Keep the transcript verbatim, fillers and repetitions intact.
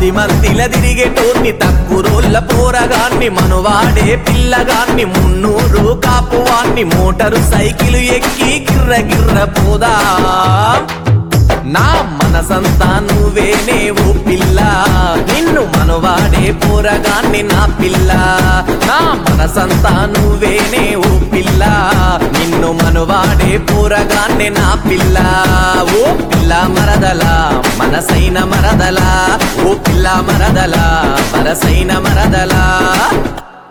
పది మందిల తిరిగేటోన్ని తక్కురోళ్ళ పోరగాన్ని మనువాడే పిల్లగాన్ని మున్నూరు కాపువాన్ని motor cycle ఎక్కి గిర్ర గిర్ర పోదా నా మనసంతా నువ్వేనే ఓ పిల్ల నిన్ను మనవాడే పోరగాన్ని నా పిల్ల నా మనసంతా నువ్వేనే ఓ పిల్ల నిన్ను మనవాడే పోరగాన్ని నా పిల్ల ఓ పిల్ల మరదలా మనసైన మరదలా ఓ పిల్ల మరదలా మనసైన మరదలా